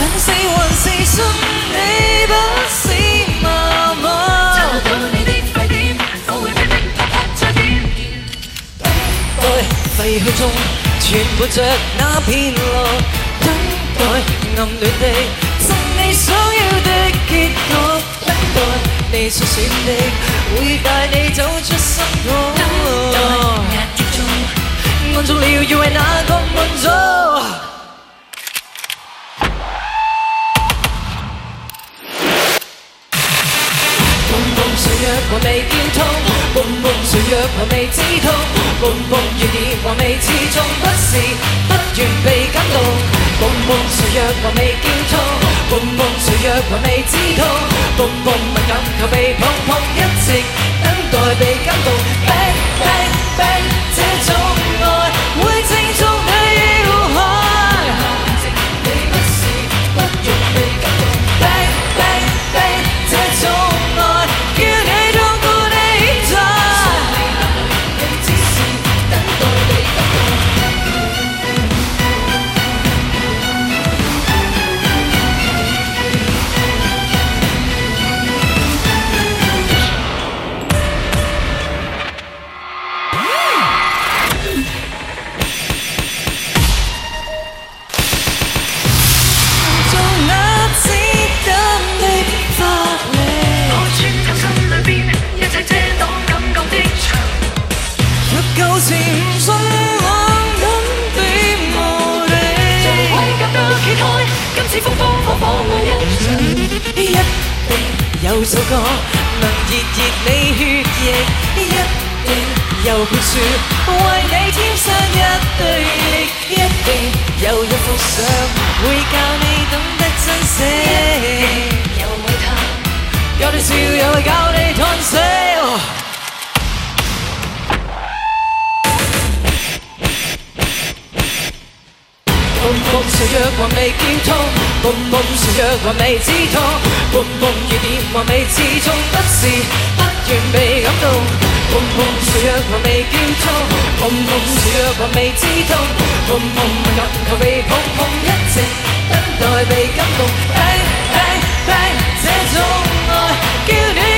死還是信你不是麻木。找到你的快點，我會拼命拍拍再點。待廢墟中存活着那片路，等待暗戀的贈你想要的結局，等待你所選的會帶你走出深谷。等待日月中，按中了要為哪個滿足？誰若還未見痛，夢夢誰若還未知痛，夢夢願意還未始終，不是不願被感動。夢夢誰若還未見痛，夢夢誰若還未知痛，夢夢敏感求被碰碰，一直等待被感動。Bang bang bang， 這種愛會正中你要害，你不是不願被感動。Bang bang bang， 這種愛。叫你痛過你現在，你只是等待被感動。做那子彈的法力，我穿透心裏邊一切遮擋感覺的牆。若舊時唔信我敢比無敵，從盔甲到揭開，今次風風火火愛一場。一定有首歌能熱熱你血液，一定有本書為你添上一對翼，一定有一幅相會教你懂得珍惜，有愛他，教你笑，又會教你嘆息。夢夢誰若還未見痛，夢夢誰若還未知痛，夢夢願意還未始終，不是不願被感動。夢夢誰若還未見痛，夢夢誰若還未知痛，夢夢敏感求被碰碰，一直等待被感動。Bang bang bang，這種愛叫你